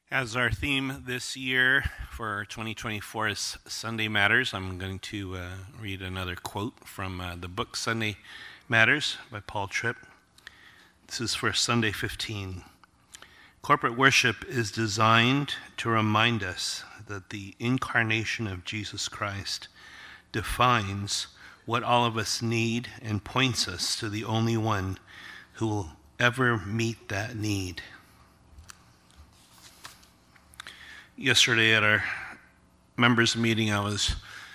As our theme this year for 2024 is Sunday Matters, I'm going to read another quote from the book Sunday Matters by Paul Tripp. This is for Sunday 15. Corporate worship is designed to remind us that the incarnation of Jesus Christ defines what all of us need and points us to the only one who will ever meet that need. Yesterday at our members' meeting, I was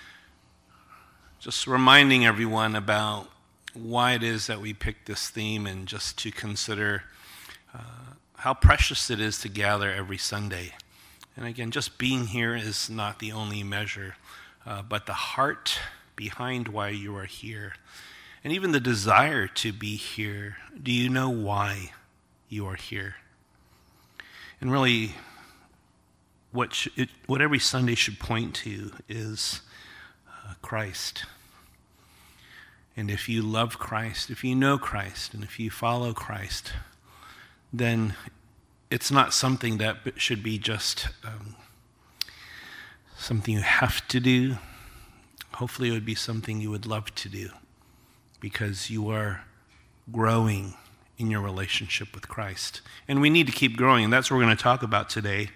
just reminding everyone about why it is that we picked this theme and just to consider how precious it is to gather every Sunday. And again, just being here is not the only measure, but the heart behind why you are here, and even the desire to be here. Do you know why you are here? And really, what every Sunday should point to is Christ. And if you love Christ, if you know Christ, and if you follow Christ, then it's not something that should be just something you have to do. Hopefully it would be something you would love to do because you are growing in your relationship with Christ. And we need to keep growing, and that's what we're going to talk about today.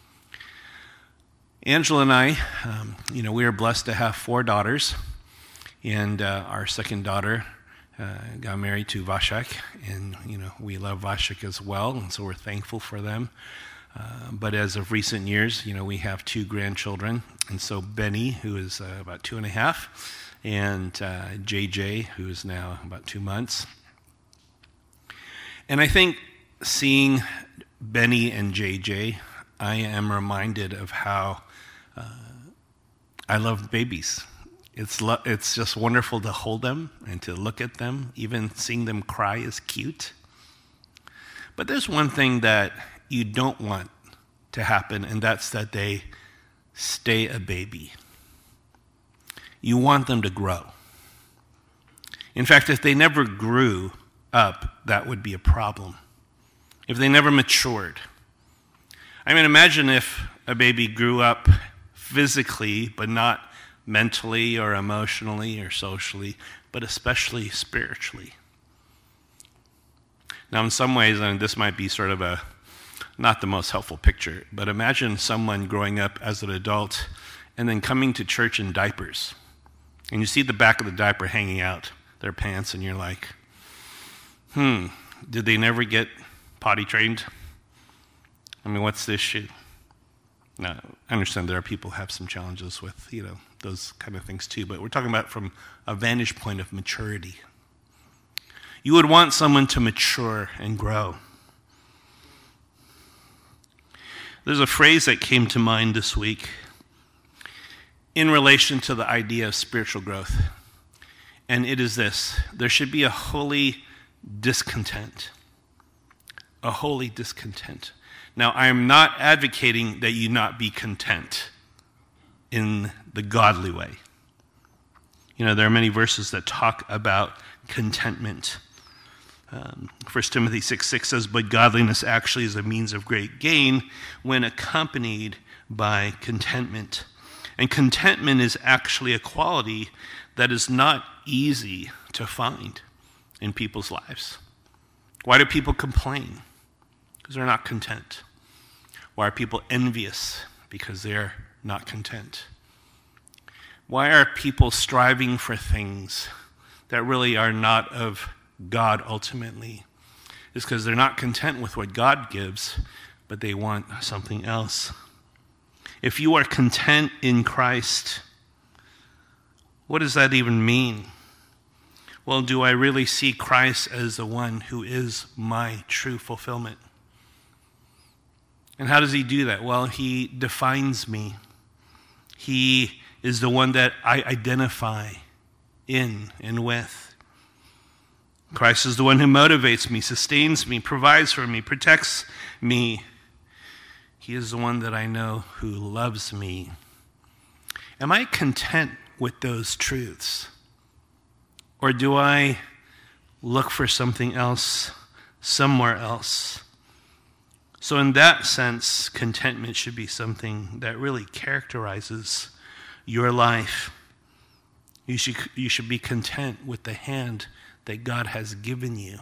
Angela and I, we are blessed to have 4 daughters, and our second daughter got married to Vashek, and we love Vashek as well, and so we're thankful for them. But as of recent years, we have 2 grandchildren, and so Benny, who is about 2.5, and JJ, who is now about 2 months. And I think seeing Benny and JJ, I am reminded of how I love babies. It's just wonderful to hold them and to look at them. Even seeing them cry is cute. But there's one thing that you don't want to happen, and that's that they stay a baby. You want them to grow. In fact, if they never grew up, that would be a problem. If they never matured. I mean, imagine if a baby grew up physically, but not mentally or emotionally or socially, but especially spiritually. Now, in some ways, and this might be sort of not the most helpful picture, but imagine someone growing up as an adult and then coming to church in diapers. And you see the back of the diaper hanging out their pants, and you're like, did they never get potty trained? I mean, what's the issue? Now, I understand there are people who have some challenges with, those kind of things too, but we're talking about from a vantage point of maturity. You would want someone to mature and grow. There's a phrase that came to mind this week in relation to the idea of spiritual growth, and it is this: there should be a holy discontent. A holy discontent. Now, I am not advocating that you not be content in the godly way. There are many verses that talk about contentment. 1 Timothy 6:6 says, "But godliness actually is a means of great gain when accompanied by contentment." And contentment is actually a quality that is not easy to find in people's lives. Why do people complain? Because they're not content. Why are people envious? Because they're not content. Why are people striving for things that really are not of God ultimately? It's because they're not content with what God gives, but they want something else. If you are content in Christ, what does that even mean? Well, do I really see Christ as the one who is my true fulfillment? And how does he do that? Well, he defines me. He is the one that I identify in and with. Christ is the one who motivates me, sustains me, provides for me, protects me. He is the one that I know who loves me. Am I content with those truths? Or do I look for something else, somewhere else? So in that sense, contentment should be something that really characterizes your life. You should be content with the hand that God has given you.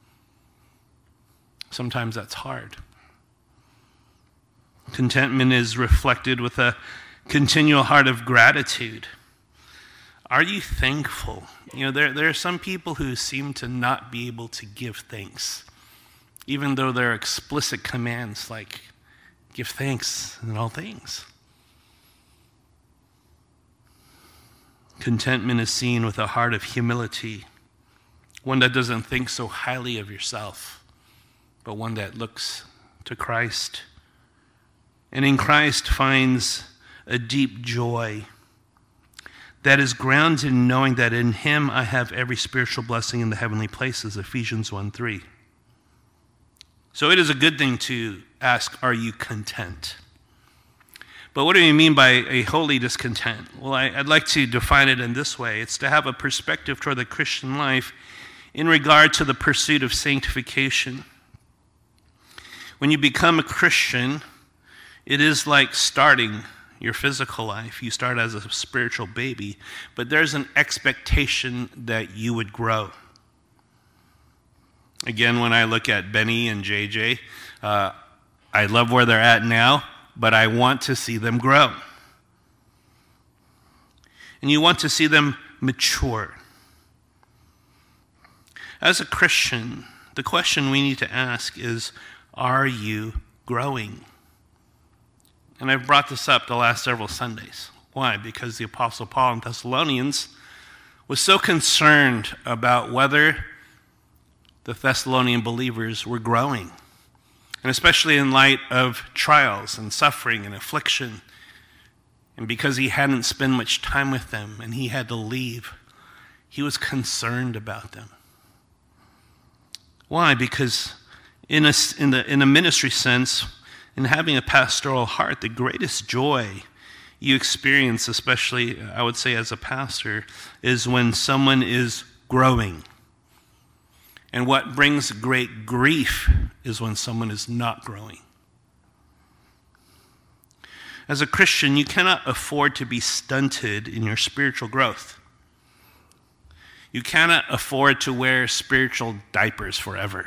Sometimes that's hard. Contentment is reflected with a continual heart of gratitude. Are you thankful? There are some people who seem to not be able to give thanks, even though there are explicit commands like give thanks in all things. Contentment is seen with a heart of humility, one that doesn't think so highly of yourself, but one that looks to Christ, and in Christ finds a deep joy that is grounded in knowing that in him I have every spiritual blessing in the heavenly places, Ephesians 1:3. So it is a good thing to ask, are you content? But what do you mean by a holy discontent? Well, I'd like to define it in this way. It's to have a perspective toward the Christian life in regard to the pursuit of sanctification. When you become a Christian, it is like starting your physical life. You start as a spiritual baby, but there's an expectation that you would grow. Again, when I look at Benny and JJ, I love where they're at now, but I want to see them grow. And you want to see them mature. As a Christian, the question we need to ask is, are you growing? And I've brought this up the last several Sundays. Why? Because the Apostle Paul in Thessalonians was so concerned about whether the Thessalonian believers were growing. And especially in light of trials and suffering and affliction. And because he hadn't spent much time with them and he had to leave, he was concerned about them. Why? Because in a ministry sense, in having a pastoral heart, the greatest joy you experience, especially I would say as a pastor, is when someone is growing. And what brings great grief is when someone is not growing. As a Christian, you cannot afford to be stunted in your spiritual growth. You cannot afford to wear spiritual diapers forever.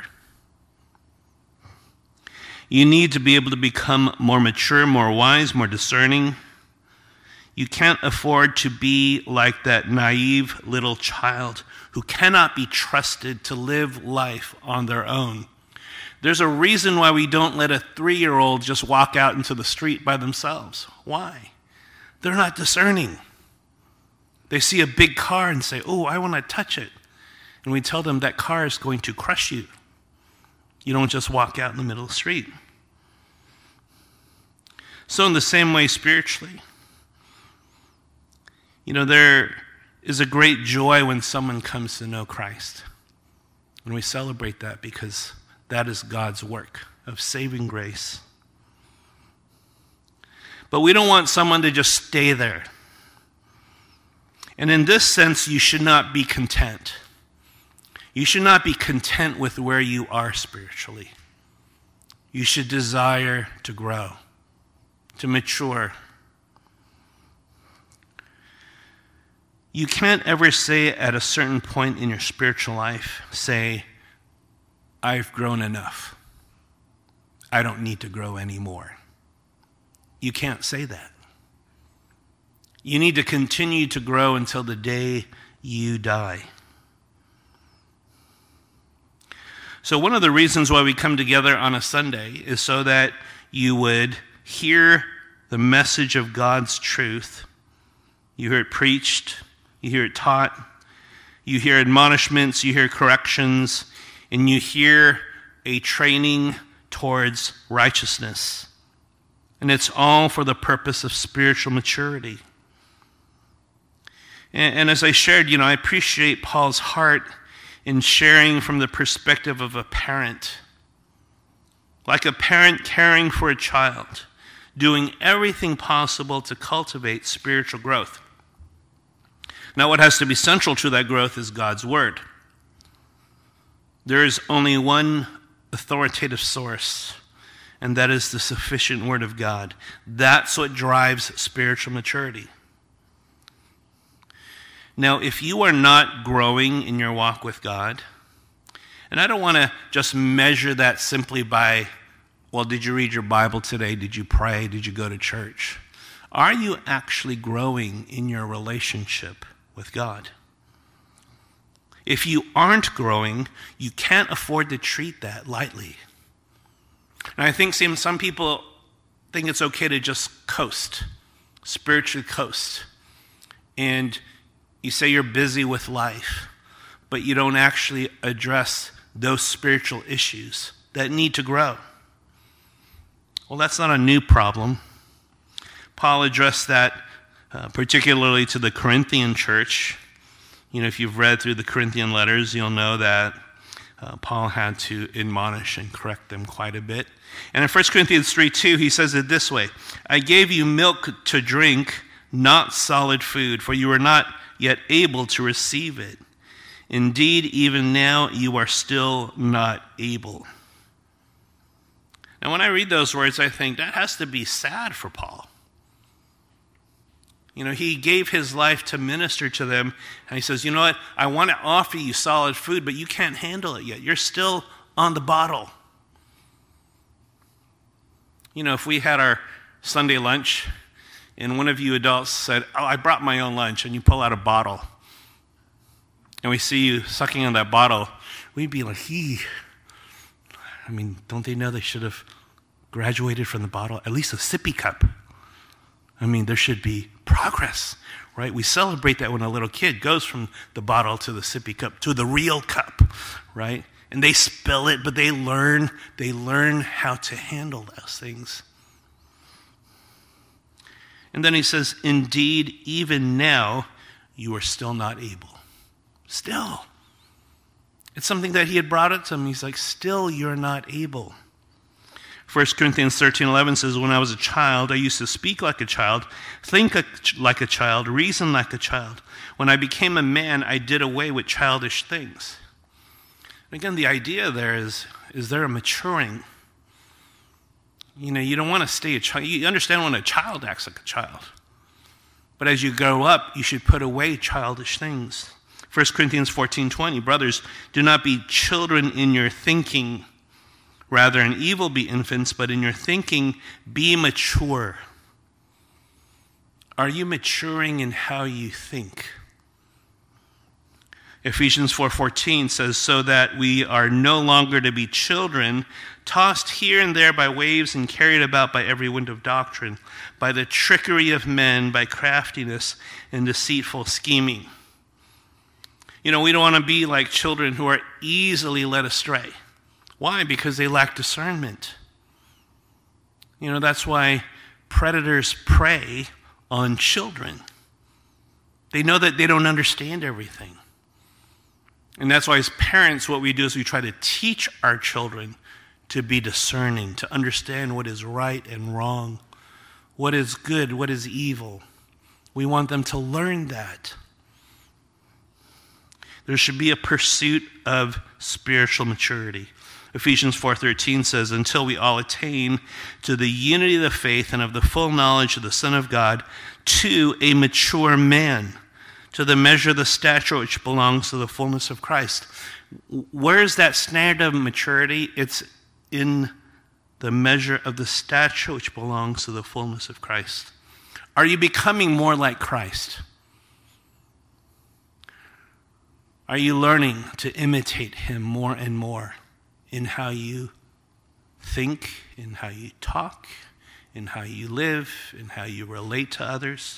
You need to be able to become more mature, more wise, more discerning. You can't afford to be like that naive little child who cannot be trusted to live life on their own. There's a reason why we don't let a 3-year-old just walk out into the street by themselves. Why? They're not discerning. They see a big car and say, oh, I want to touch it. And we tell them that car is going to crush you. You don't just walk out in the middle of the street. So in the same way spiritually, there is a great joy when someone comes to know Christ. And we celebrate that because that is God's work of saving grace. But we don't want someone to just stay there. And in this sense, you should not be content. You should not be content with where you are spiritually. You should desire to grow, to mature. You can't ever say at a certain point in your spiritual life, say, I've grown enough. I don't need to grow anymore. You can't say that. You need to continue to grow until the day you die. So one of the reasons why we come together on a Sunday is so that you would hear the message of God's truth. You hear it preached, you hear it taught, you hear admonishments, you hear corrections, and you hear a training towards righteousness. And it's all for the purpose of spiritual maturity. And as I shared, I appreciate Paul's heart in sharing from the perspective of a parent. Like a parent caring for a child, doing everything possible to cultivate spiritual growth. Now, what has to be central to that growth is God's Word. There is only one authoritative source, and that is the sufficient Word of God. That's what drives spiritual maturity. Now, if you are not growing in your walk with God, and I don't want to just measure that simply by, well, did you read your Bible today? Did you pray? Did you go to church? Are you actually growing in your relationship with God? If you aren't growing, you can't afford to treat that lightly. And I think some people think it's okay to just coast, spiritually coast. And you say you're busy with life, but you don't actually address those spiritual issues that need to grow. Well, that's not a new problem. Paul addressed that particularly to the Corinthian church. You know, if you've read through the Corinthian letters, you'll know that Paul had to admonish and correct them quite a bit. And in 1 Corinthians 3:2, he says it this way: I gave you milk to drink, not solid food, for you were not yet able to receive it. Indeed, even now you are still not able. Now, when I read those words, I think that has to be sad for Paul. You know, he gave his life to minister to them, and he says, you know what, I want to offer you solid food, but you can't handle it yet. You're still on the bottle. You know, if we had our Sunday lunch, and one of you adults said, oh, I brought my own lunch, and you pull out a bottle, and we see you sucking on that bottle, we'd be like, I mean, don't they know they should have graduated from the bottle? At least a sippy cup. I mean, there should be progress, right? We celebrate that when a little kid goes from the bottle to the sippy cup to the real cup, right? And they spill it, but they learn how to handle those things. And then he says, indeed, even now, you are still not able. Still. It's something that he had brought up to him. He's like, still you're not able. 1 Corinthians 13:11 says, when I was a child, I used to speak like a child, think like a child, reason like a child. When I became a man, I did away with childish things. Again, the idea there is there a maturing? You know, you don't want to stay a child. You understand when a child acts like a child. But as you grow up, you should put away childish things. 1 Corinthians 14:20, brothers, do not be children in your thinking. Rather, in evil be infants, but in your thinking be mature. Are you maturing in how you think? Ephesians 4:14 says, so that we are no longer to be children, tossed here and there by waves and carried about by every wind of doctrine, by the trickery of men, by craftiness and deceitful scheming. You know, we don't want to be like children who are easily led astray. Why? Because they lack discernment. You know, that's why predators prey on children. They know that they don't understand everything. And that's why as parents, what we do is we try to teach our children to be discerning, to understand what is right and wrong, what is good, what is evil. We want them to learn that. There should be a pursuit of spiritual maturity. Ephesians 4:13 says, until we all attain to the unity of the faith and of the full knowledge of the Son of God, to a mature man, to the measure of the stature which belongs to the fullness of Christ. Where is that standard of maturity? It's in the measure of the stature which belongs to the fullness of Christ. Are you becoming more like Christ? Are you learning to imitate him more and more in how you think, in how you talk, in how you live, in how you relate to others?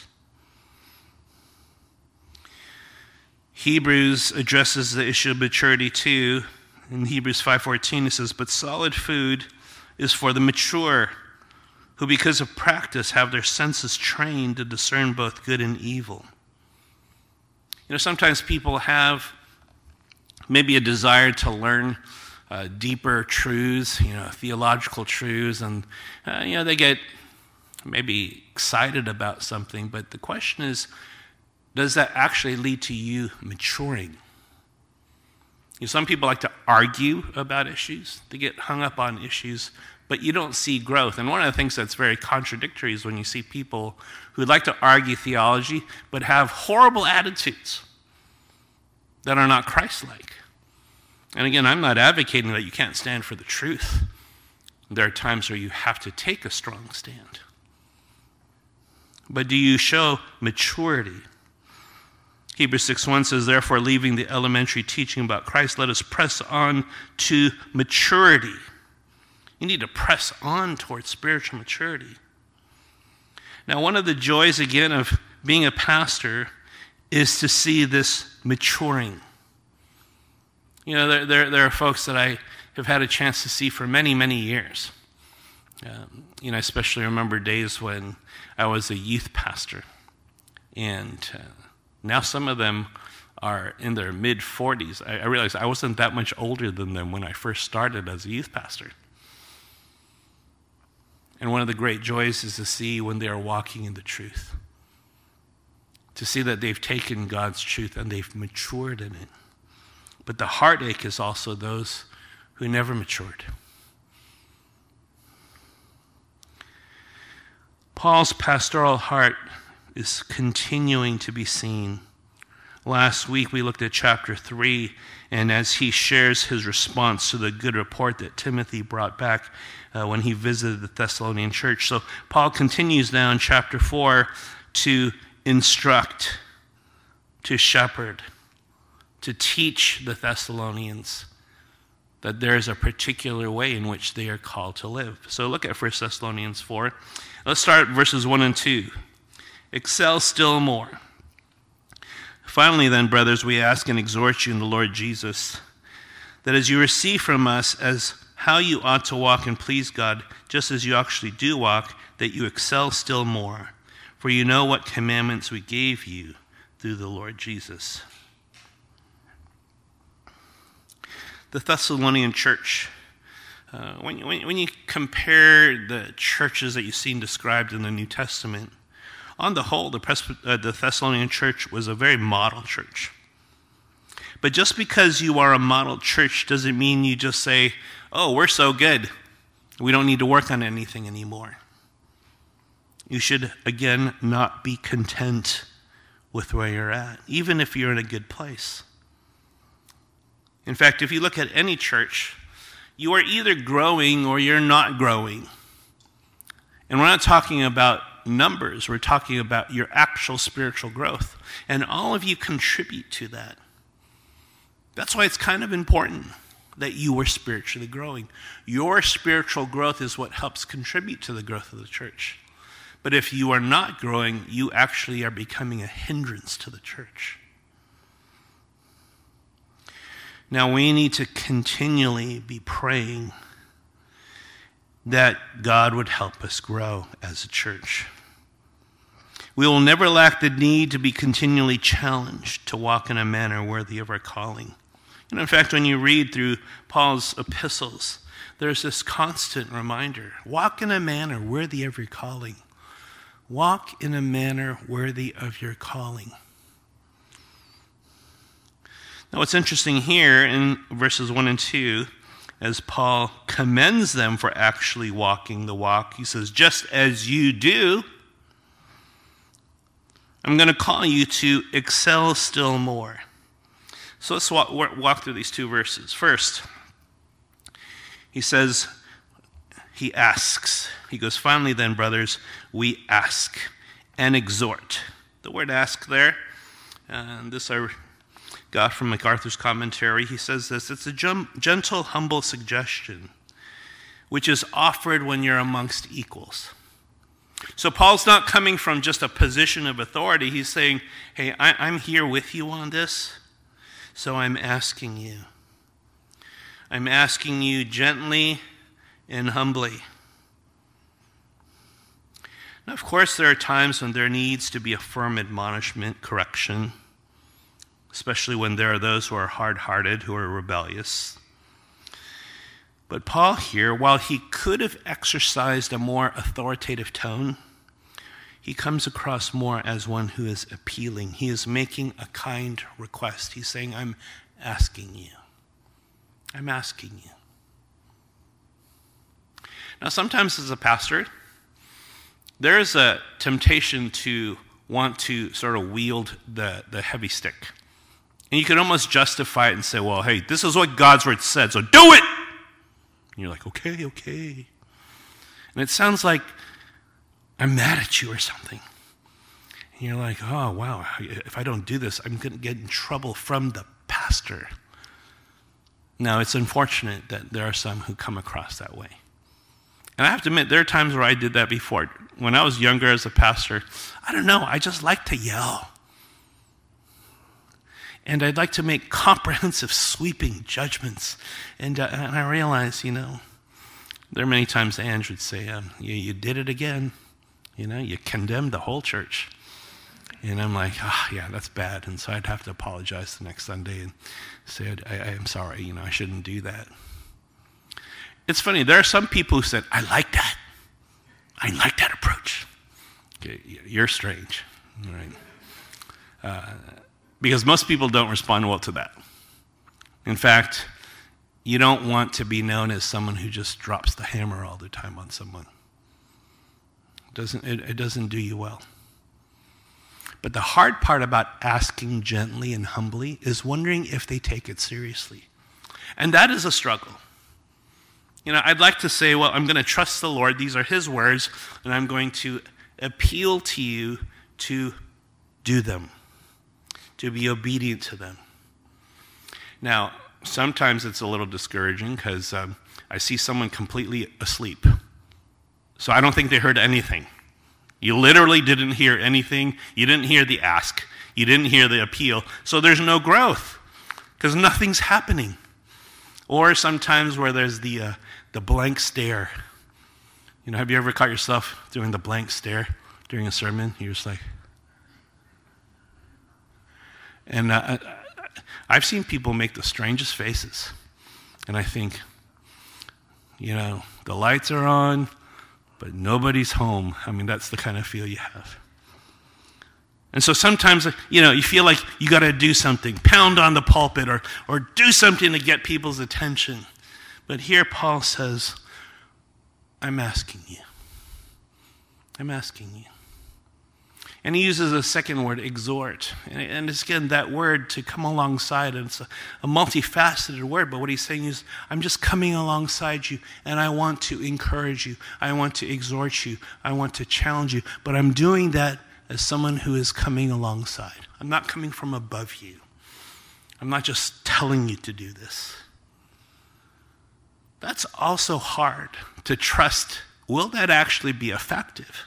Hebrews addresses the issue of maturity too. In Hebrews 5:14 it says, but solid food is for the mature, who because of practice have their senses trained to discern both good and evil. You know, sometimes people have maybe a desire to learn deeper truths, you know, theological truths, and you know, they get maybe excited about something, but the question is, does that actually lead to you maturing? You know, some people like to argue about issues. They get hung up on issues, but you don't see growth. And one of the things that's very contradictory is when you see people who like to argue theology but have horrible attitudes that are not Christ-like. And again, I'm not advocating that you can't stand for the truth. There are times where you have to take a strong stand. But do you show maturity? Hebrews 6:1 says, therefore, leaving the elementary teaching about Christ, let us press on to maturity. You need to press on towards spiritual maturity. Now, one of the joys, again, of being a pastor is to see this maturing. You know, there are folks that I have had a chance to see for many, many years. You know, I especially remember days when I was a youth pastor. And now some of them are in their mid-40s. I realized I wasn't that much older than them when I first started as a youth pastor. And one of the great joys is to see when they are walking in the truth. To see that they've taken God's truth and they've matured in it. But the heartache is also those who never matured. Paul's pastoral heart is continuing to be seen. Last week we looked at chapter 3, and as he shares his response to the good report that Timothy brought back when he visited the Thessalonian church. So Paul continues now in chapter 4 to instruct, to shepherd, to teach the Thessalonians that there is a particular way in which they are called to live. So look at 1 Thessalonians 4. Let's start verses 1 and 2. Excel still more. Finally then, brothers, we ask and exhort you in the Lord Jesus, that as you receive from us as how you ought to walk and please God, just as you actually do walk, that you excel still more. For you know what commandments we gave you through the Lord Jesus. The Thessalonian church, when you compare the churches that you've seen described in the New Testament, on the whole, the Thessalonian church was a very model church. But just because you are a model church doesn't mean you just say, oh, we're so good, we don't need to work on anything anymore. You should, again, not be content with where you're at, even if you're in a good place. In fact, if you look at any church, you are either growing or you're not growing. And we're not talking about numbers, we're talking about your actual spiritual growth. And all of you contribute to that. That's why it's kind of important that you are spiritually growing. Your spiritual growth is what helps contribute to the growth of the church. But if you are not growing, you actually are becoming a hindrance to the church. Now, we need to continually be praying that God would help us grow as a church. We will never lack the need to be continually challenged to walk in a manner worthy of our calling. And in fact, when you read through Paul's epistles, there's this constant reminder, walk in a manner worthy of your calling. Walk in a manner worthy of your calling. Now, what's interesting here in verses 1 and 2, as Paul commends them for actually walking the walk, he says, just as you do, I'm going to call you to excel still more. So let's walk through these two verses. First, he says, he asks. He goes, finally then, brothers, we ask and exhort. The word ask there, and this I got from MacArthur's commentary. He says this, it's a gentle, humble suggestion, which is offered when you're amongst equals. So Paul's not coming from just a position of authority. He's saying, hey, I'm here with you on this, so I'm asking you. I'm asking you gently and humbly. Now, of course, there are times when there needs to be a firm admonishment, correction, especially when there are those who are hard-hearted, who are rebellious. But Paul here, while he could have exercised a more authoritative tone, he comes across more as one who is appealing. He is making a kind request. He's saying, I'm asking you. I'm asking you. Now, sometimes as a pastor, there is a temptation to want to sort of wield the heavy stick. And you can almost justify it and say, well, hey, this is what God's word said, so do it! And you're like, okay. And it sounds like I'm mad at you or something. And you're like, oh, wow, if I don't do this, I'm going to get in trouble from the pastor. Now, it's unfortunate that there are some who come across that way. And I have to admit, there are times where I did that before. When I was younger as a pastor, I don't know, I just like to yell. And I'd like to make comprehensive, sweeping judgments. And I realize, there are many times Ange would say, you did it again. You condemned the whole church. And I'm like, yeah, that's bad. And so I'd have to apologize the next Sunday and say, I am sorry, I shouldn't do that. It's funny, there are some people who said, I like that approach. Okay, you're strange, right? Because most people don't respond well to that. In fact, you don't want to be known as someone who just drops the hammer all the time on someone. It doesn't do you well. But the hard part about asking gently and humbly is wondering if they take it seriously. And that is a struggle. I'd like to say, well, I'm going to trust the Lord. These are his words, and I'm going to appeal to you to do them, to be obedient to them. Now, sometimes it's a little discouraging because I see someone completely asleep. So I don't think they heard anything. You literally didn't hear anything. You didn't hear the ask. You didn't hear the appeal. So there's no growth because nothing's happening. Or sometimes where there's the blank stare. Have you ever caught yourself doing the blank stare during a sermon? You're just like... And I've seen people make the strangest faces. And I think, the lights are on, but nobody's home. That's the kind of feel you have. And so sometimes, you feel like you got to do something, pound on the pulpit or do something to get people's attention. But here Paul says, I'm asking you. I'm asking you. And he uses a second word, exhort. And it's, again, that word to come alongside. And it's a multifaceted word. But what he's saying is, I'm just coming alongside you. And I want to encourage you. I want to exhort you. I want to challenge you. But I'm doing that as someone who is coming alongside. I'm not coming from above you. I'm not just telling you to do this. That's also hard to trust. Will that actually be effective?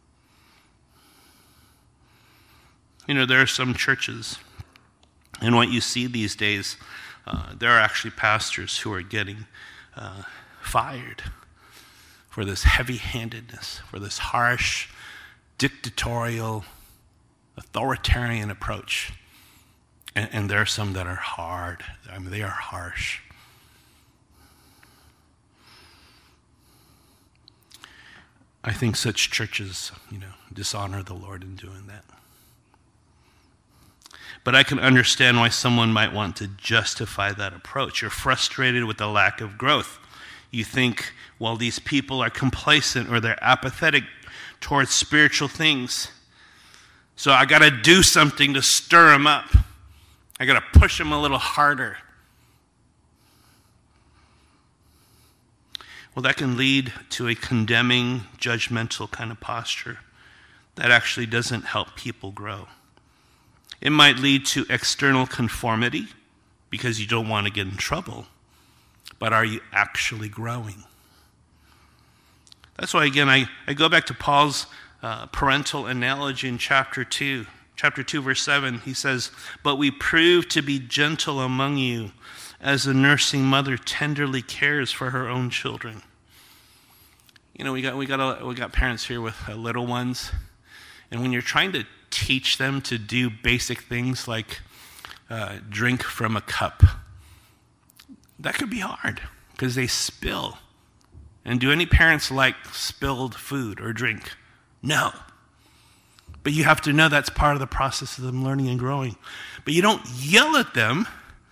There are some churches, and what you see these days, there are actually pastors who are getting fired for this heavy-handedness, for this harsh, dictatorial, authoritarian approach. And there are some that are hard. They are harsh. I think such churches, dishonor the Lord in doing that. But I can understand why someone might want to justify that approach. You're frustrated with the lack of growth. You think, well, these people are complacent or they're apathetic towards spiritual things. So I got to do something to stir them up. I got to push them a little harder. Well, that can lead to a condemning, judgmental kind of posture that actually doesn't help people grow. It might lead to external conformity because you don't want to get in trouble. But are you actually growing? That's why, again, I go back to Paul's parental analogy in chapter 2. Chapter 2, verse 7, he says, "But we prove to be gentle among you as a nursing mother tenderly cares for her own children." We got parents here with little ones. And when you're trying to teach them to do basic things like drink from a cup, that could be hard because they spill. And do any parents like spilled food or drink? No. But you have to know that's part of the process of them learning and growing. But you don't yell at them.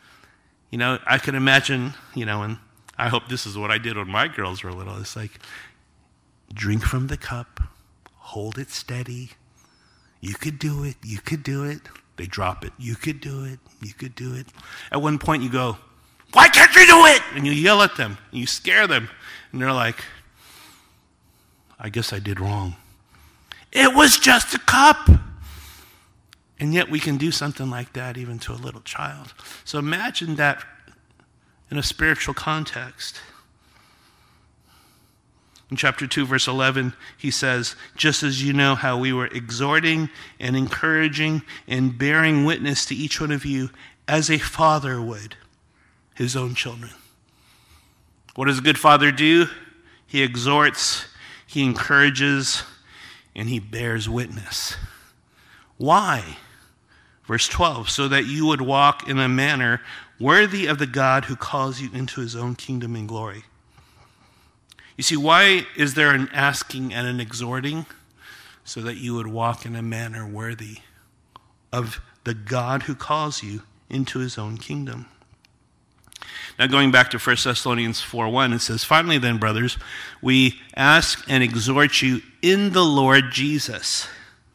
I could imagine, and I hope this is what I did when my girls were little. It's like, drink from the cup, hold it steady. You could do it. You could do it. They drop it. You could do it. You could do it. At one point you go, why can't you do it? And you yell at them. And you scare them. And they're like, I guess I did wrong. It was just a cup. And yet we can do something like that even to a little child. So imagine that in a spiritual context. In chapter 2, verse 11, he says, just as you know how we were exhorting and encouraging and bearing witness to each one of you as a father would his own children. What does a good father do? He exhorts, he encourages, and he bears witness. Why? Verse 12, so that you would walk in a manner worthy of the God who calls you into his own kingdom and glory. You see, why is there an asking and an exhorting? So that you would walk in a manner worthy of the God who calls you into his own kingdom. Now going back to 1 Thessalonians 4:1, it says, finally then, brothers, we ask and exhort you in the Lord Jesus.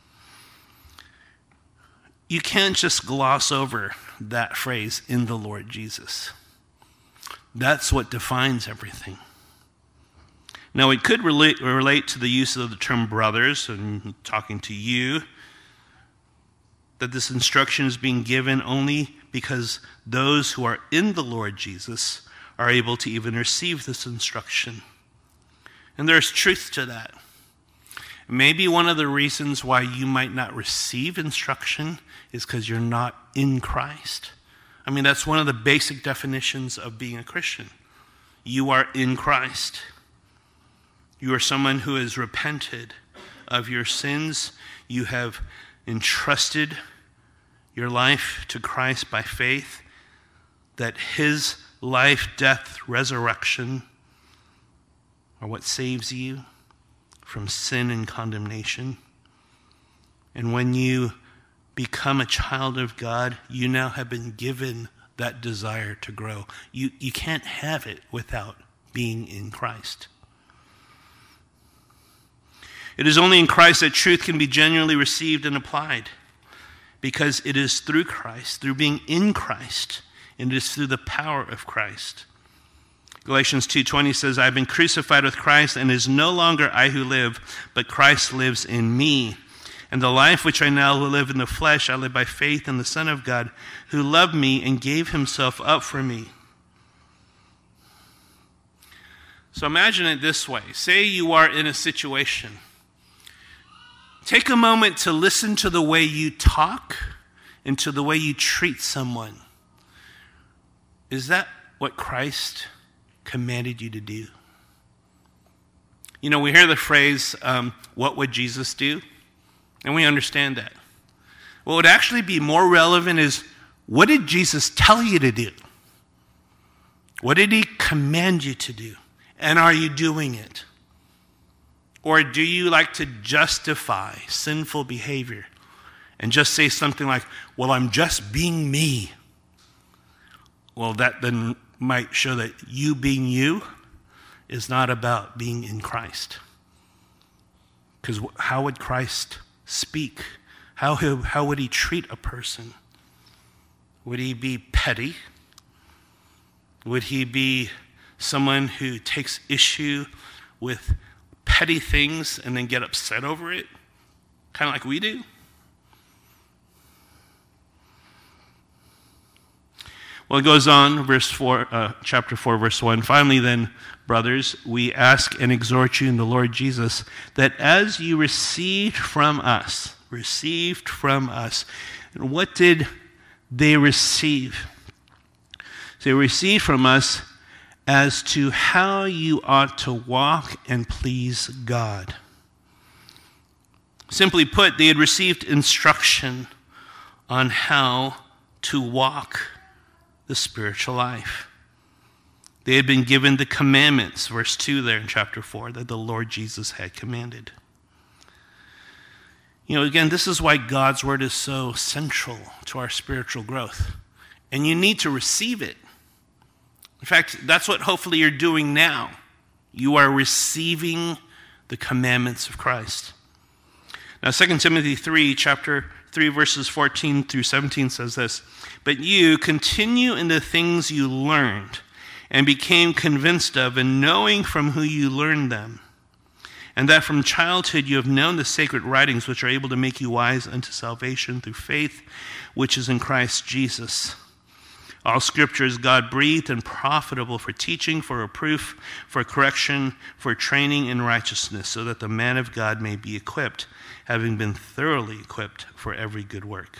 You can't just gloss over that phrase, in the Lord Jesus. That's what defines everything. Now, it could relate to the use of the term brothers, and talking to you, that this instruction is being given only because those who are in the Lord Jesus are able to even receive this instruction. And there's truth to that. Maybe one of the reasons why you might not receive instruction is because you're not in Christ. I mean, that's one of the basic definitions of being a Christian. You are in Christ. You are someone who has repented of your sins. You have entrusted your life to Christ by faith, that his life, death, resurrection are what saves you from sin and condemnation. And when you become a child of God, you now have been given that desire to grow. You can't have it without being in Christ. It is only in Christ that truth can be genuinely received and applied, because it is through Christ, through being in Christ, and it is through the power of Christ. Galatians 2:20 says, I have been crucified with Christ, and it is no longer I who live, but Christ lives in me. And the life which I now live in the flesh, I live by faith in the Son of God, who loved me and gave himself up for me. So imagine it this way. Say you are in a situation. Take a moment to listen to the way you talk and to the way you treat someone. Is that what Christ commanded you to do? You know, we hear the phrase, what would Jesus do? And we understand that. What would actually be more relevant is, what did Jesus tell you to do? What did he command you to do? And are you doing it? Or do you like to justify sinful behavior and just say something like, well, I'm just being me? Well, that then might show that you being you is not about being in Christ. Because how would Christ speak? How would he treat a person? Would he be petty? Would he be someone who takes issue with petty things and then get upset over it? Kind of like we do? Well, it goes on, chapter 4, verse 1. Finally then, brothers, we ask and exhort you in the Lord Jesus, that as you received from us, and what did they receive? They received from us as to how you ought to walk and please God. Simply put, they had received instruction on how to walk the spiritual life. They had been given the commandments, verse 2 there in chapter 4, that the Lord Jesus had commanded. You know, again, this is why God's word is so central to our spiritual growth. And you need to receive it. In fact, that's what hopefully you're doing now. You are receiving the commandments of Christ. Now, 2 Timothy 3, chapter 3, verses 14 through 17 says this, "But you continue in the things you learned and became convinced of, and knowing from who you learned them, and that from childhood you have known the sacred writings which are able to make you wise unto salvation through faith which is in Christ Jesus. All scripture is God-breathed and profitable for teaching, for reproof, for correction, for training in righteousness, so that the man of God may be equipped, having been thoroughly equipped for every good work."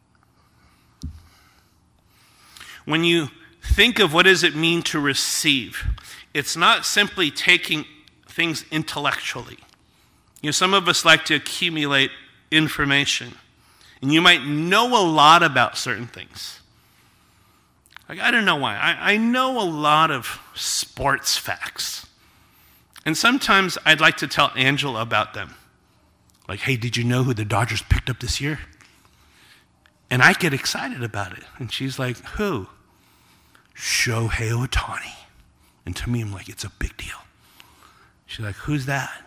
When you think of what does it mean to receive, it's not simply taking things intellectually. You know, some of us like to accumulate information, and you might know a lot about certain things. Like, I don't know why. I know a lot of sports facts. And sometimes I'd like to tell Angela about them. Like, hey, did you know who the Dodgers picked up this year? And I get excited about it. And she's like, who? Shohei Ohtani. And to me, I'm like, it's a big deal. She's like, who's that?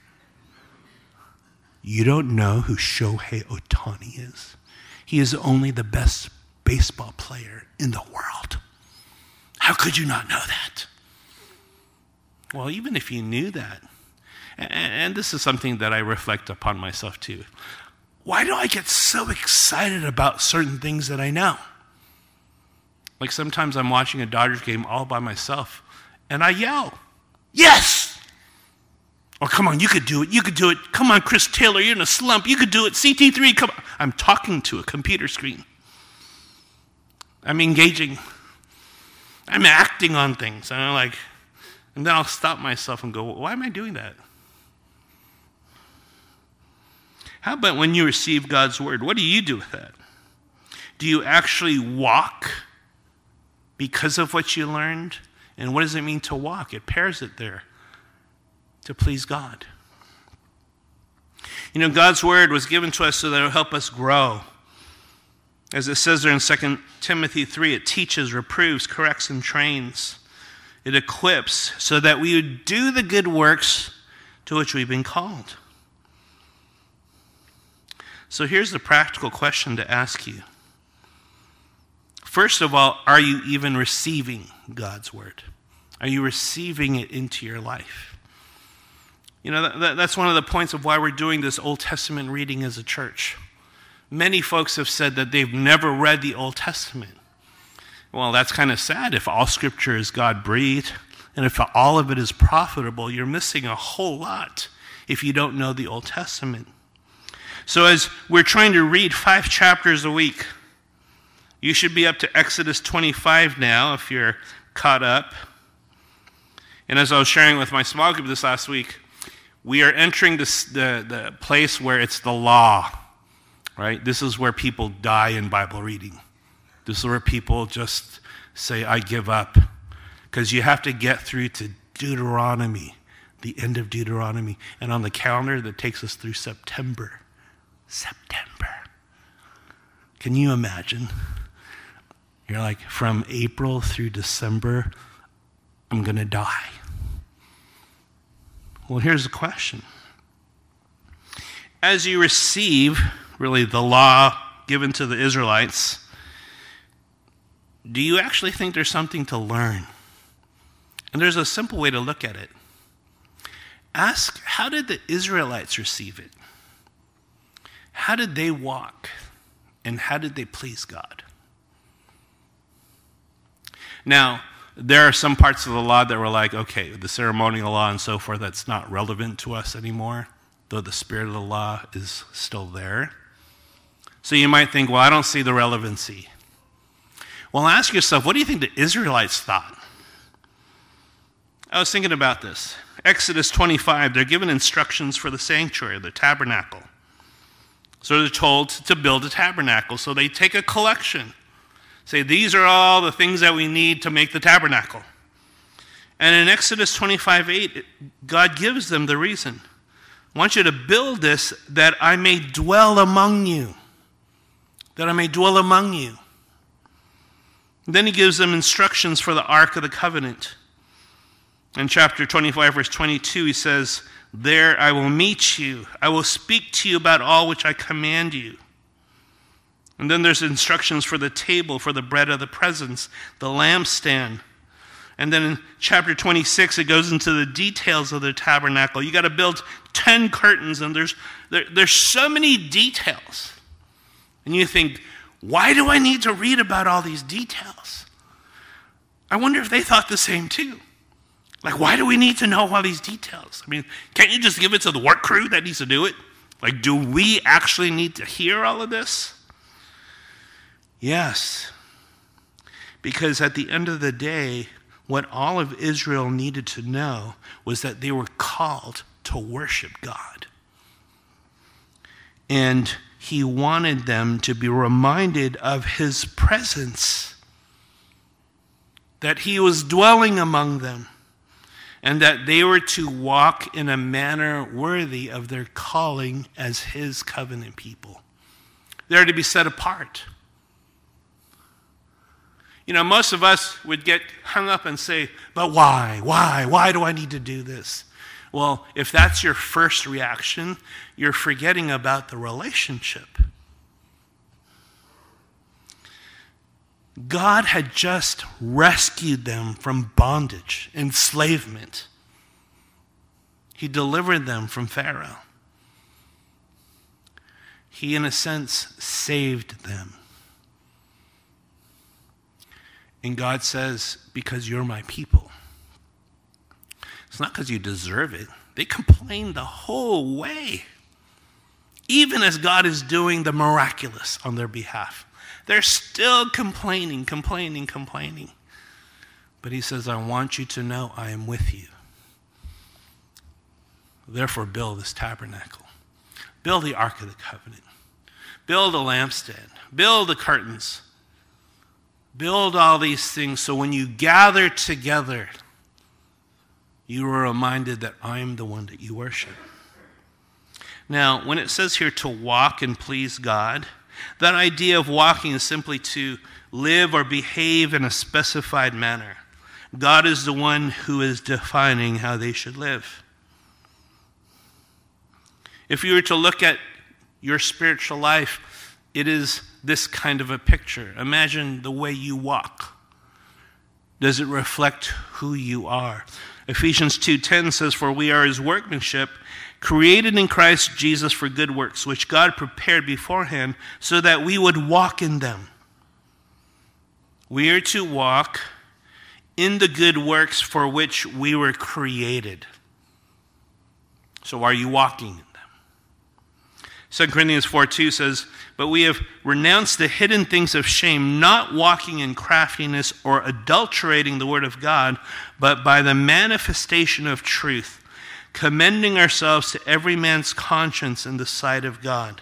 You don't know who Shohei Ohtani is? He is only the best baseball player in the world. How could you not know that? Well, even if you knew that, and this is something that I reflect upon myself too, why do I get so excited about certain things that I know? Like sometimes I'm watching a Dodgers game all by myself, and I yell, yes! Or come on, you could do it, you could do it. Come on, Chris Taylor, you're in a slump, you could do it. CT3, come on. I'm talking to a computer screen. I'm engaging. I'm acting on things. And then I'll stop myself and go, why am I doing that? How about when you receive God's word? What do you do with that? Do you actually walk because of what you learned? And what does it mean to walk? It pairs it there. To please God. You know, God's word was given to us so that it will help us grow. As it says there in 2 Timothy 3, it teaches, reproves, corrects, and trains. It equips so that we would do the good works to which we've been called. So here's the practical question to ask you. First of all, are you even receiving God's word? Are you receiving it into your life? You know, that's one of the points of why we're doing this Old Testament reading as a church. Many folks have said that they've never read the Old Testament. Well, that's kind of sad. If all scripture is God-breathed, and if all of it is profitable, you're missing a whole lot if you don't know the Old Testament. So as we're trying to read 5 chapters a week, you should be up to Exodus 25 now if you're caught up. And as I was sharing with my small group this last week, we are entering the place where it's the law, right? This is where people die in Bible reading. This is where people just say, I give up. Because you have to get through to Deuteronomy, the end of Deuteronomy. And on the calendar, that takes us through September. Can you imagine? You're like, from April through December, I'm going to die. Well, here's the question. As you receive, really, the law given to the Israelites, do you actually think there's something to learn? And there's a simple way to look at it. Ask, how did the Israelites receive it? How did they walk? And how did they please God? Now, there are some parts of the law that were like, okay, the ceremonial law and so forth, that's not relevant to us anymore, though the spirit of the law is still there. So you might think, well, I don't see the relevancy. Well, ask yourself, what do you think the Israelites thought? I was thinking about this. Exodus 25, they're given instructions for the sanctuary, the tabernacle. So they're told to build a tabernacle. So they take a collection. Say, these are all the things that we need to make the tabernacle. And in Exodus 25:8, God gives them the reason. I want you to build this that I may dwell among you. That I may dwell among you. And then he gives them instructions for the Ark of the Covenant. In chapter 25, verse 22, he says, there I will meet you. I will speak to you about all which I command you. And then there's instructions for the table, for the bread of the presence, the lampstand. And then in chapter 26, it goes into the details of the tabernacle. You got to build 10 curtains, and there's so many details. And you think, why do I need to read about all these details? I wonder if they thought the same too. Like, why do we need to know all these details? I mean, can't you just give it to the work crew that needs to do it? Like, do we actually need to hear all of this? Yes. Because at the end of the day, what all of Israel needed to know was that they were called to worship God. And he wanted them to be reminded of his presence, that he was dwelling among them, and that they were to walk in a manner worthy of their calling as his covenant people. They are to be set apart. You know, most of us would get hung up and say, but why? Why do I need to do this? Well, if that's your first reaction, you're forgetting about the relationship. God had just rescued them from bondage, enslavement. He delivered them from Pharaoh. He, in a sense, saved them. And God says, because you're my people. It's not because you deserve it. They complained the whole way. Even as God is doing the miraculous on their behalf. They're still complaining. But he says, I want you to know I am with you. Therefore, build this tabernacle. Build the Ark of the Covenant. Build a lampstand. Build the curtains. Build all these things so when you gather together, you are reminded that I am the one that you worship. Now, when it says here to walk and please God, that idea of walking is simply to live or behave in a specified manner. God is the one who is defining how they should live. If you were to look at your spiritual life, it is this kind of a picture. Imagine the way you walk. Does it reflect who you are? Ephesians 2:10 says, for we are his workmanship, created in Christ Jesus for good works, which God prepared beforehand so that we would walk in them. We are to walk in the good works for which we were created. So are you walking in them? 2 Corinthians 4:2 says, but we have renounced the hidden things of shame, not walking in craftiness or adulterating the word of God, but by the manifestation of truth, commending ourselves to every man's conscience in the sight of God.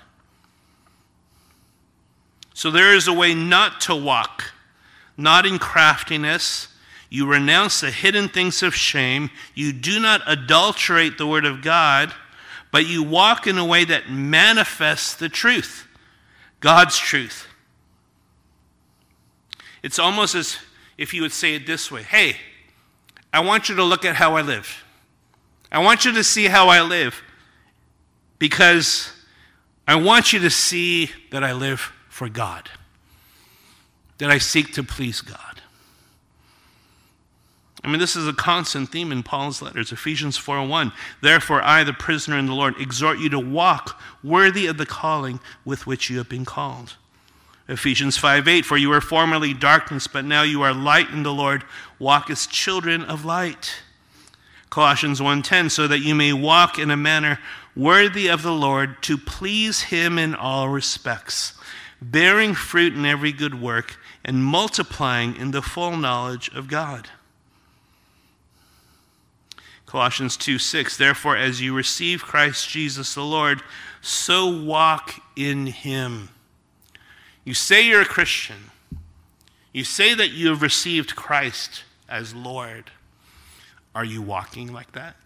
So there is a way not to walk, not in craftiness. You renounce the hidden things of shame. You do not adulterate the word of God, but you walk in a way that manifests the truth, God's truth. It's almost as if you would say it this way. Hey, I want you to look at how I live. I want you to see how I live because I want you to see that I live for God, that I seek to please God. I mean, this is a constant theme in Paul's letters. Ephesians 4:1. Therefore, I, the prisoner in the Lord, exhort you to walk worthy of the calling with which you have been called. Ephesians 5:8. For you were formerly darkness, but now you are light in the Lord. Walk as children of light. Colossians 1:10. So that you may walk in a manner worthy of the Lord, to please him in all respects, bearing fruit in every good work, and multiplying in the full knowledge of God. Colossians 2:6, therefore, as you receive Christ Jesus the Lord, so walk in him. You say you're a Christian. You say that you have received Christ as Lord. Are you walking like that?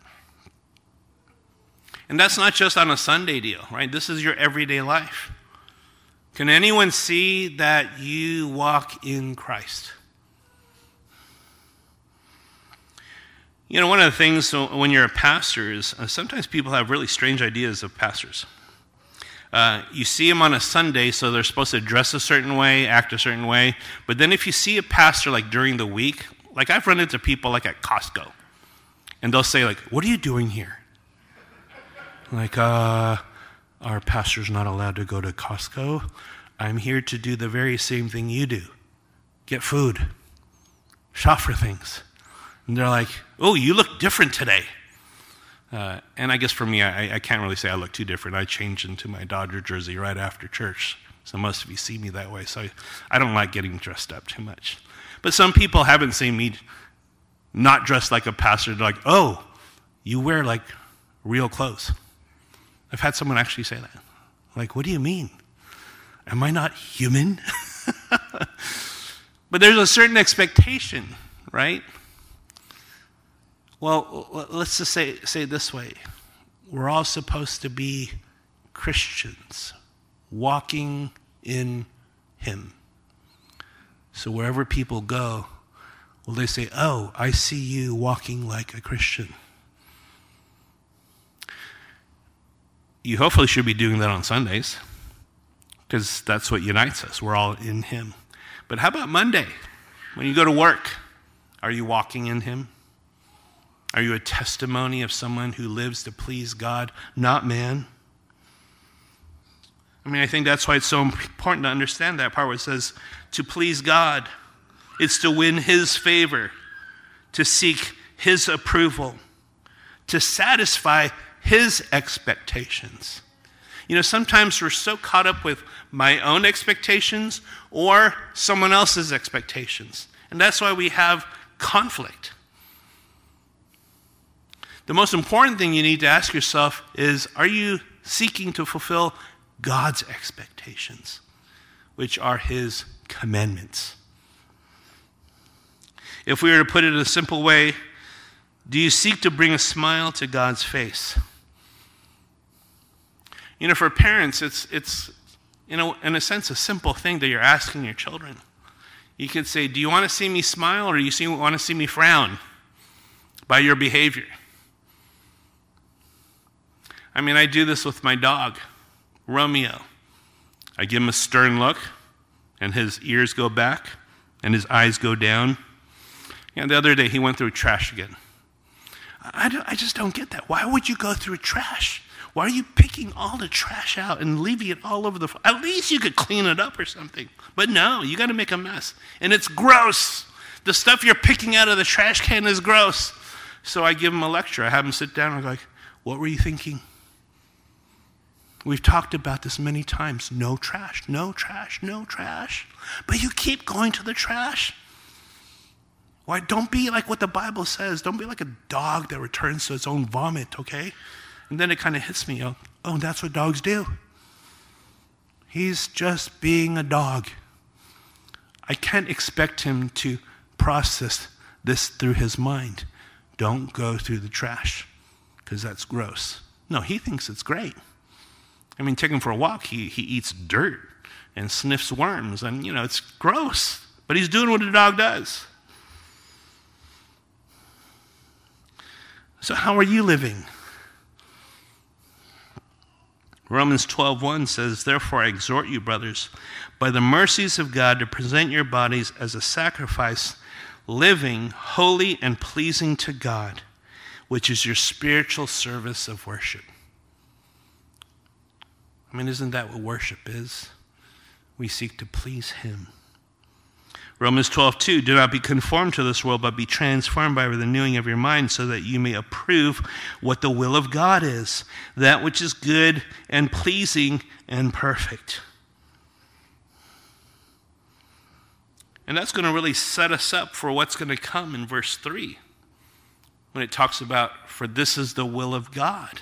And that's not just on a Sunday deal, right? This is your everyday life. Can anyone see that you walk in Christ? You know, one of the things when you're a pastor is sometimes people have really strange ideas of pastors. You see them on a Sunday, so they're supposed to dress a certain way, act a certain way. But then if you see a pastor like during the week, like I've run into people like at Costco, and they'll say like, "What are you doing here?" Like, our pastor's not allowed to go to Costco. I'm here to do the very same thing you do. Get food. Shop for things. And they're like, "Oh, you look different today." And I guess for me, I can't really say I look too different. I changed into my Dodger jersey right after church. So most of you see me that way. So I don't like getting dressed up too much. But some people haven't seen me not dressed like a pastor. They're like, "Oh, you wear like real clothes." I've had someone actually say that. Like, "What do you mean? Am I not human?" But there's a certain expectation, right? Well, let's just say it this way. We're all supposed to be Christians, walking in Him. So wherever people go, will they say, "Oh, I see you walking like a Christian"? You hopefully should be doing that on Sundays, because that's what unites us. We're all in Him. But how about Monday? When you go to work, are you walking in Him? Are you a testimony of someone who lives to please God, not man? I mean, I think that's why it's so important to understand that part where it says to please God. It's to win His favor, to seek His approval, to satisfy His expectations. You know, sometimes we're so caught up with my own expectations or someone else's expectations. And that's why we have conflict. The most important thing you need to ask yourself is, are you seeking to fulfill God's expectations, which are His commandments? If we were to put it in a simple way, do you seek to bring a smile to God's face? You know, for parents, it's you know, in a sense, a simple thing that you're asking your children. You could say, "Do you want to see me smile, or do you want to see me frown by your behavior?" I mean, I do this with my dog, Romeo. I give him a stern look, and his ears go back, and his eyes go down. And the other day, he went through trash again. I just don't get that. Why would you go through trash? Why are you picking all the trash out and leaving it all over the floor? At least you could clean it up or something. But no, you got to make a mess. And it's gross. The stuff you're picking out of the trash can is gross. So I give him a lecture. I have him sit down and go like, "What were you thinking? We've talked about this many times. No trash, no trash, no trash. But you keep going to the trash. Why? Don't be like what the Bible says. Don't be like a dog that returns to its own vomit, okay?" And then it kind of hits me. Oh, that's what dogs do. He's just being a dog. I can't expect him to process this through his mind. Don't go through the trash, because that's gross. No, he thinks it's great. I mean, take him for a walk. He eats dirt and sniffs worms, and, you know, it's gross. But he's doing what a dog does. So how are you living? Romans 12:1 says, "Therefore I exhort you, brothers, by the mercies of God, to present your bodies as a sacrifice, living, holy, and pleasing to God, which is your spiritual service of worship." I mean, isn't that what worship is? We seek to please Him. Romans 12:2, "Do not be conformed to this world, but be transformed by the renewing of your mind, so that you may approve what the will of God is, that which is good and pleasing and perfect." And that's going to really set us up for what's going to come in verse 3, when it talks about, "For this is the will of God,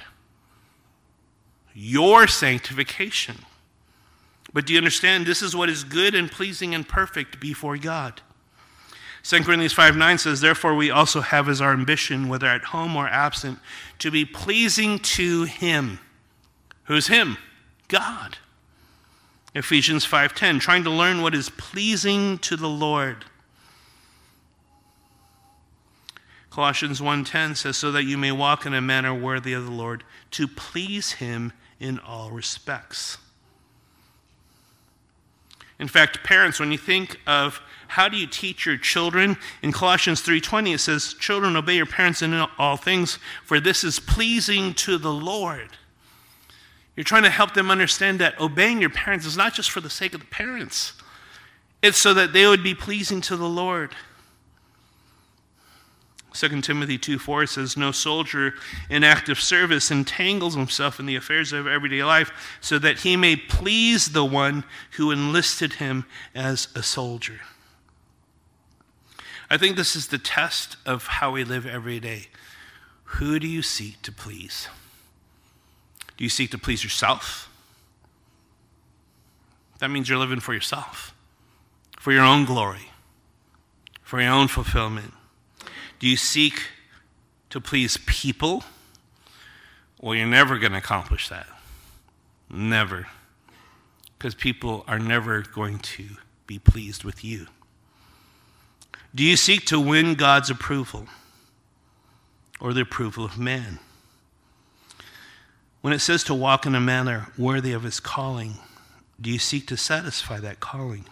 your sanctification." But do you understand? This is what is good and pleasing and perfect before God. 2 Corinthians 5:9 says, "Therefore we also have as our ambition, whether at home or absent, to be pleasing to Him." Who's Him? God. Ephesians 5:10, "Trying to learn what is pleasing to the Lord." Colossians 1:10 says, so that you may walk in a manner worthy of the Lord, to please him in all respects. In fact, parents, when you think of how do you teach your children, in Colossians 3:20 it says, children, obey your parents in all things, for this is pleasing to the Lord. You're trying to help them understand that obeying your parents is not just for the sake of the parents. It's so that they would be pleasing to the Lord. 2 Timothy 2:4 says, no soldier in active service entangles himself in the affairs of everyday life so that he may please the one who enlisted him as a soldier. I think this is the test of how we live every day. Who do you seek to please? Do you seek to please yourself? That means you're living for yourself, for your own glory, for your own fulfillment. Do you seek to please people? Well, you're never going to accomplish that. Never. Because people are never going to be pleased with you. Do you seek to win God's approval or the approval of man? When it says to walk in a manner worthy of his calling, do you seek to satisfy that calling?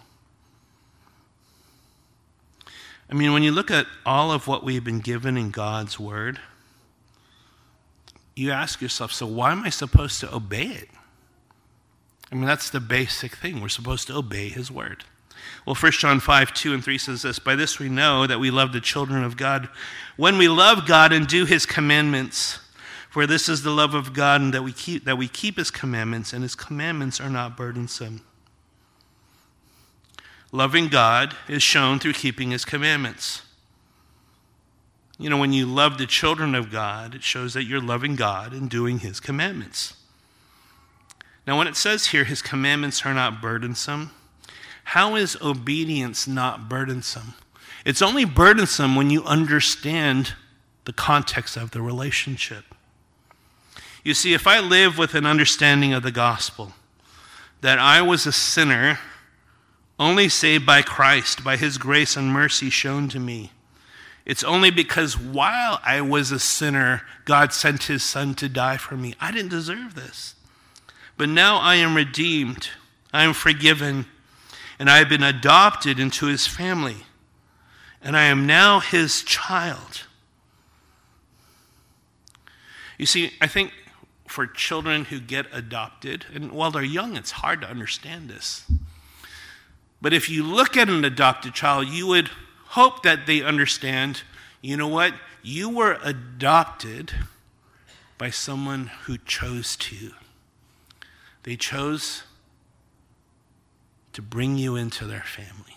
I mean, when you look at all of what we've been given in God's word, you ask yourself, so why am I supposed to obey it? I mean, that's the basic thing. We're supposed to obey his word. Well, 1 John 5:2-3 says this, by this we know that we love the children of God, when we love God and do his commandments. For this is the love of God, and that we keep his commandments, and his commandments are not burdensome. Loving God is shown through keeping his commandments. You know, when you love the children of God, it shows that you're loving God and doing his commandments. Now, when it says here, his commandments are not burdensome, how is obedience not burdensome? It's only burdensome when you understand the context of the relationship. You see, if I live with an understanding of the gospel, that I was a sinner, only saved by Christ, by his grace and mercy shown to me. It's only because while I was a sinner, God sent his son to die for me. I didn't deserve this. But now I am redeemed, I am forgiven, and I have been adopted into his family. And I am now his child. You see, I think for children who get adopted, and while they're young, it's hard to understand this. But if you look at an adopted child, you would hope that they understand, you know what? You were adopted by someone who chose to. They chose to bring you into their family.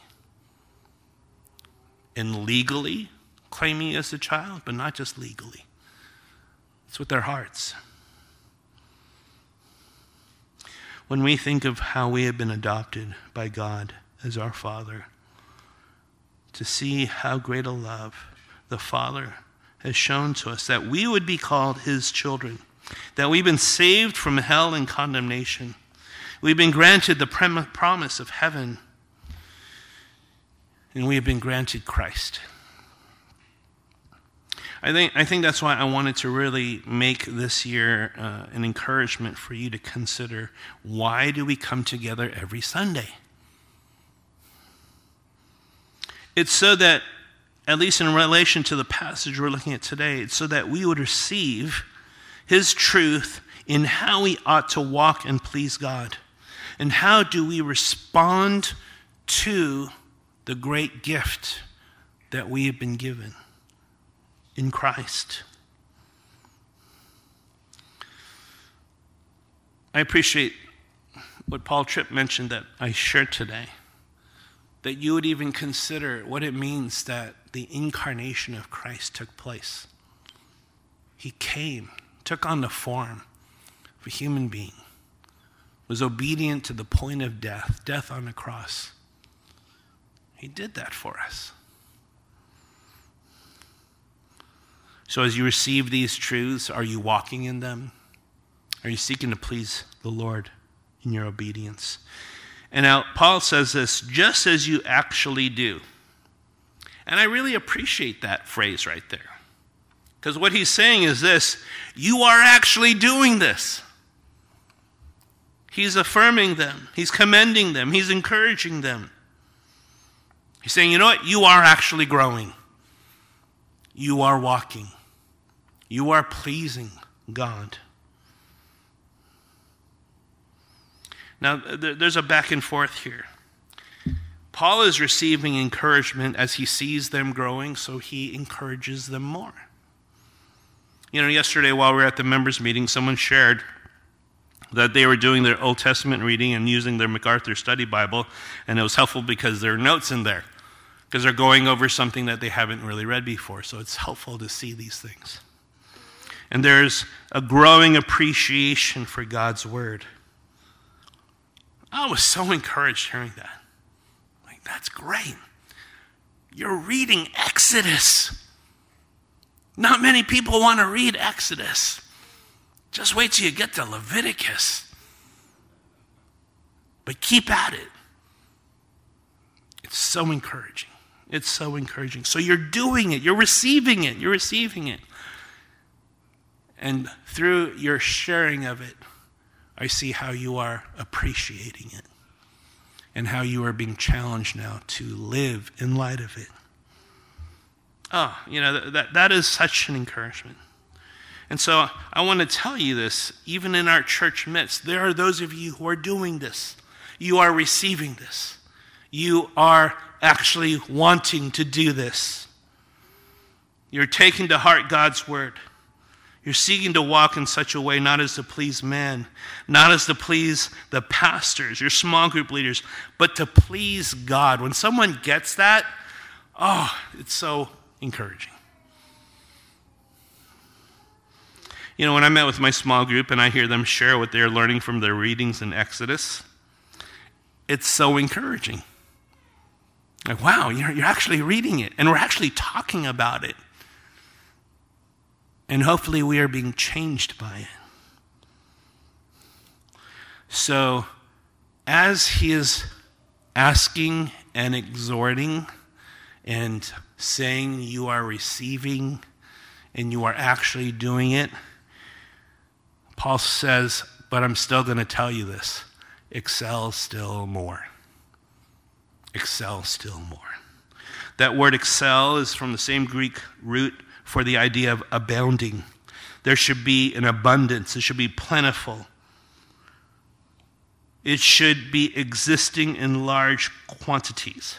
And legally claim you as a child, but not just legally. It's with their hearts. When we think of how we have been adopted by God as our Father, to see how great a love the Father has shown to us, that we would be called his children, that we've been saved from hell and condemnation. We've been granted the promise of heaven, and we have been granted Christ. I think that's why I wanted to really make this year an encouragement for you to consider, why do we come together every Sunday? It's so that, at least in relation to the passage we're looking at today, it's so that we would receive his truth in how we ought to walk and please God. And how do we respond to the great gift that we have been given in Christ. I appreciate what Paul Tripp mentioned that I shared today, that you would even consider what it means that the incarnation of Christ took place. He came, took on the form of a human being, was obedient to the point of death on the cross. He did that for us. So as you receive these truths, are you walking in them? Are you seeking to please the Lord in your obedience? And now Paul says this, just as you actually do. And I really appreciate that phrase right there. Because what he's saying is this: you are actually doing this. He's affirming them. He's commending them. He's encouraging them. He's saying, you know what? You are actually growing. You are walking. You are pleasing God. Now, there's a back and forth here. Paul is receiving encouragement as he sees them growing, so he encourages them more. You know, yesterday while we were at the members' meeting, someone shared that they were doing their Old Testament reading and using their MacArthur Study Bible, and it was helpful because there are notes in there, because they're going over something that they haven't really read before, so it's helpful to see these things. And there's a growing appreciation for God's Word. I was so encouraged hearing that. Like, that's great. You're reading Exodus. Not many people want to read Exodus. Just wait till you get to Leviticus. But keep at it. It's so encouraging. It's so encouraging. So you're doing it. You're receiving it. You're receiving it. And through your sharing of it, I see how you are appreciating it and how you are being challenged now to live in light of it. Oh, you know, that is such an encouragement. And so I want to tell you this, even in our church midst, there are those of you who are doing this. You are receiving this. You are actually wanting to do this. You're taking to heart God's word. You're seeking to walk in such a way, not as to please man, not as to please the pastors, your small group leaders, but to please God. When someone gets that, oh, it's so encouraging. You know, when I met with my small group and I hear them share what they're learning from their readings in Exodus, it's so encouraging. Like, wow, you're actually reading it, and we're actually talking about it. And hopefully we are being changed by it. So, as he is asking and exhorting and saying you are receiving and you are actually doing it, Paul says, but I'm still going to tell you this. Excel still more. Excel still more. That word excel is from the same Greek root for the idea of abounding. There should be an abundance. It should be plentiful. It should be existing in large quantities.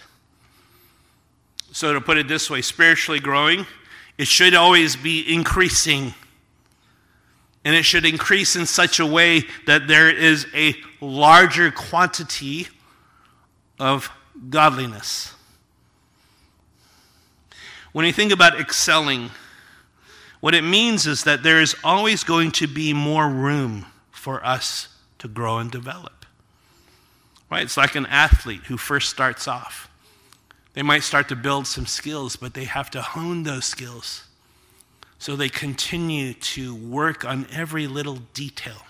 So to put it this way, spiritually growing, it should always be increasing. And it should increase in such a way that there is a larger quantity of godliness. When you think about excelling, what it means is that there is always going to be more room for us to grow and develop. Right? It's like an athlete who first starts off. They might start to build some skills, but they have to hone those skills. So they continue to work on every little detail.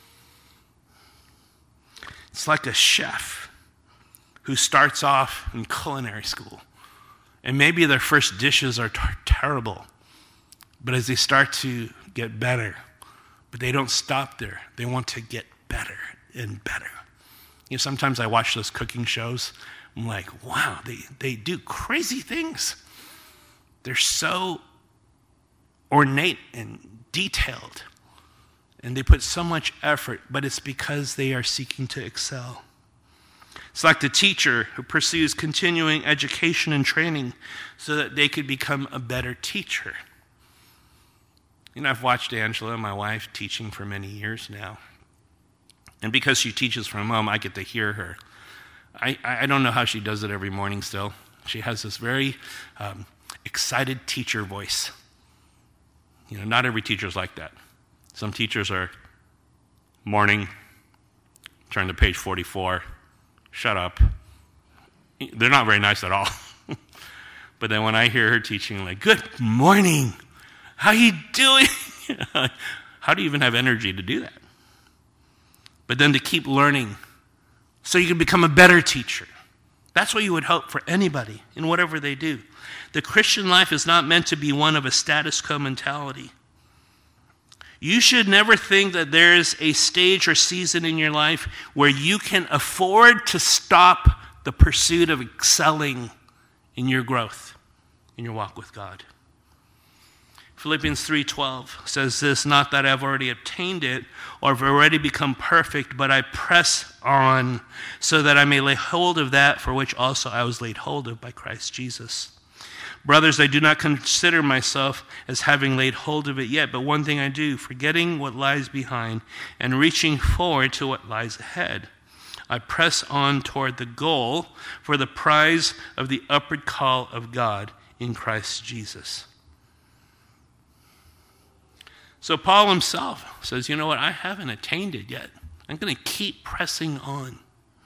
It's like a chef who starts off in culinary school. And maybe their first dishes are terrible. But as they start to get better, but they don't stop there. They want to get better and better. You know, sometimes I watch those cooking shows. I'm like, wow, they do crazy things. They're so ornate and detailed. And they put so much effort, but it's because they are seeking to excel. It's like the teacher who pursues continuing education and training so that they could become a better teacher. You know, I've watched Angela, my wife, teaching for many years now. And because she teaches from home, I get to hear her. I don't know how she does it every morning still. She has this very excited teacher voice. You know, not every teacher's like that. Some teachers are morning, turn to page 44, shut up. They're not very nice at all. But then when I hear her teaching, like, good morning, how you doing? How do you even have energy to do that? But then to keep learning so you can become a better teacher, That's what you would hope for anybody in whatever they do. The Christian life is not meant to be one of a status quo mentality. You should never think that there is a stage or season in your life where you can afford to stop the pursuit of excelling in your growth, in your walk with God. Philippians 3:12 says this, not that I've already obtained it or have already become perfect, but I press on so that I may lay hold of that for which also I was laid hold of by Christ Jesus. Brothers, I do not consider myself as having laid hold of it yet, but one thing I do, forgetting what lies behind and reaching forward to what lies ahead. I press on toward the goal for the prize of the upward call of God in Christ Jesus. So Paul himself says, you know what, I haven't attained it yet. I'm going to keep pressing on.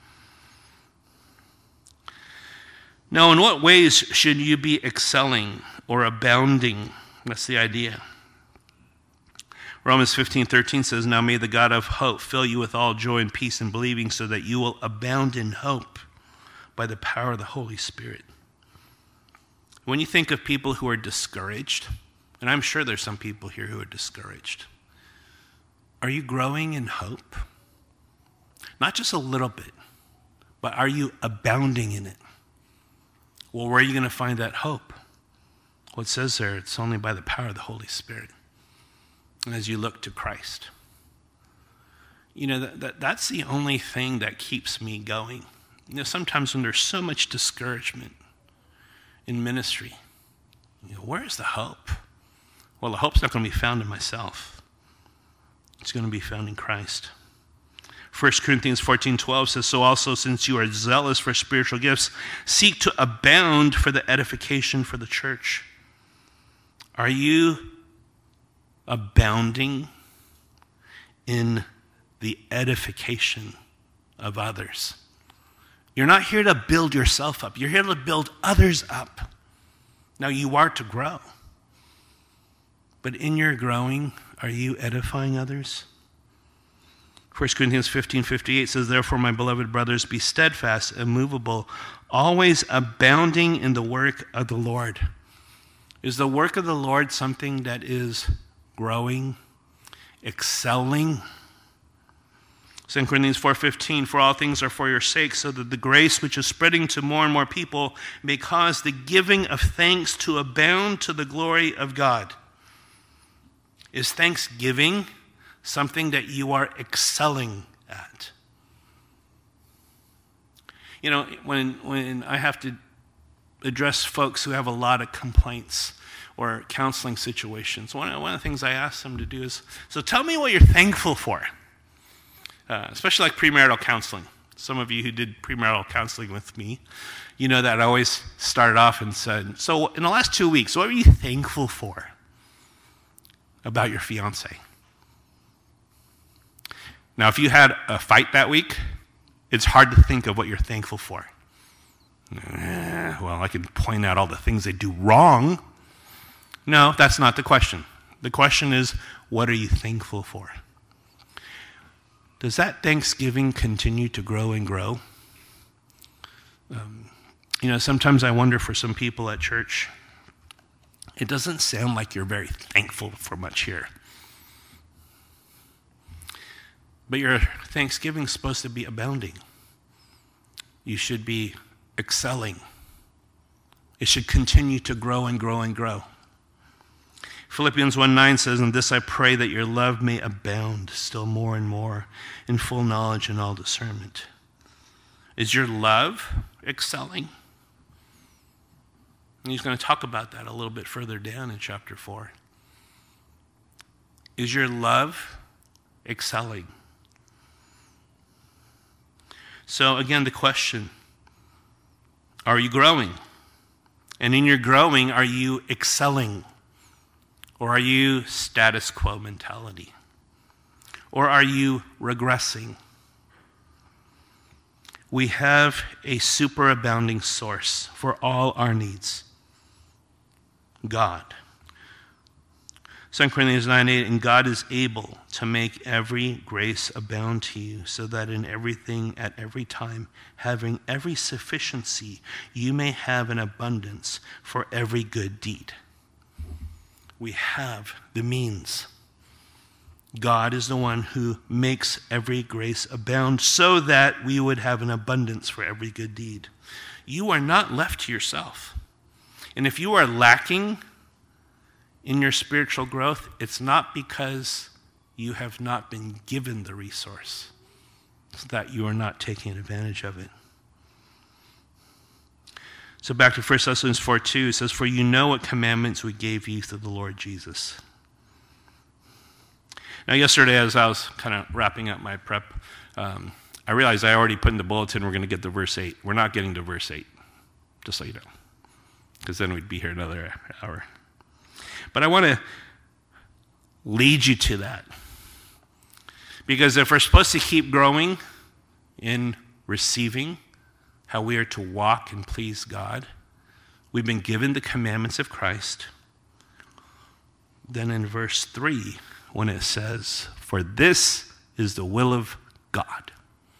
Now, in what ways should you be excelling or abounding? That's the idea. Romans 15:13 says, now may the God of hope fill you with all joy and peace in believing so that you will abound in hope by the power of the Holy Spirit. When you think of people who are discouraged, and I'm sure there's some people here who are discouraged, are you growing in hope? Not just a little bit, but are you abounding in it? Well, where are you going to find that hope? Well, it says there, it's only by the power of the Holy Spirit. And as you look to Christ. You know, that's the only thing that keeps me going. You know, sometimes when there's so much discouragement in ministry, you know, where is the hope? Well, the hope's not going to be found in myself. It's going to be found in Christ. 1 Corinthians 14:12 says, so also since you are zealous for spiritual gifts, seek to abound for the edification for the church. Are you abounding in the edification of others? You're not here to build yourself up. You're here to build others up. Now, you are to grow. But in your growing, are you edifying others? 1 Corinthians 15:58 says, therefore, my beloved brothers, be steadfast, immovable, always abounding in the work of the Lord. Is the work of the Lord something that is growing, excelling? 2 Corinthians 4:15, for all things are for your sake, so that the grace which is spreading to more and more people may cause the giving of thanks to abound to the glory of God. Is thanksgiving something that you are excelling at? You know, when I have to address folks who have a lot of complaints or counseling situations, one of the things I ask them to do is, so tell me what you're thankful for. Especially like premarital counseling. Some of you who did premarital counseling with me, you know that I always started off and said, so in the last 2 weeks, what are you thankful for about your fiance? Now, if you had a fight that week, it's hard to think of what you're thankful for. Well, I can point out all the things they do wrong. No, that's not the question. The question is, what are you thankful for? Does that thanksgiving continue to grow and grow? You know, sometimes I wonder for some people at church, it doesn't sound like you're very thankful for much here. But your thanksgiving is supposed to be abounding. You should be excelling. It should continue to grow and grow and grow. Philippians 1:9 says, in this I pray that your love may abound still more and more in full knowledge and all discernment. Is your love excelling? And he's going to talk about that a little bit further down in chapter 4. Is your love excelling? So again, the question, are you growing? And in your growing, are you excelling? Or are you status quo mentality? Or are you regressing? We have a superabounding source for all our needs. God. 2 Corinthians 9:8, and God is able to make every grace abound to you, so that in everything at every time, having every sufficiency, you may have an abundance for every good deed. We have the means. God is the one who makes every grace abound so that we would have an abundance for every good deed. You are not left to yourself. And if you are lacking in your spiritual growth, it's not because you have not been given the resource. It's that you are not taking advantage of it. So back to 1 Thessalonians 4:2, it says, for you know what commandments we gave you through the Lord Jesus. Now yesterday, as I was kind of wrapping up my prep, I realized I already put in the bulletin we're going to get to verse 8. We're not getting to verse 8, just so you know, because then we'd be here another hour. But I want to lead you to that. Because if we're supposed to keep growing in receiving how we are to walk and please God, we've been given the commandments of Christ. Then in verse 3, when it says, for this is the will of God.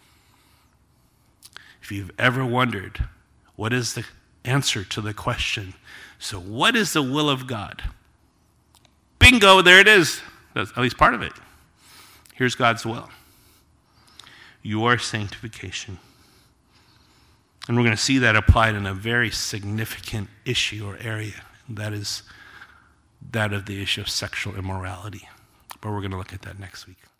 If you've ever wondered, what is the answer to the question, so what is the will of God? Bingo, there it is. That's at least part of it. Here's God's will. Your sanctification. And we're going to see that applied in a very significant issue or area. That is that of the issue of sexual immorality. But we're going to look at that next week.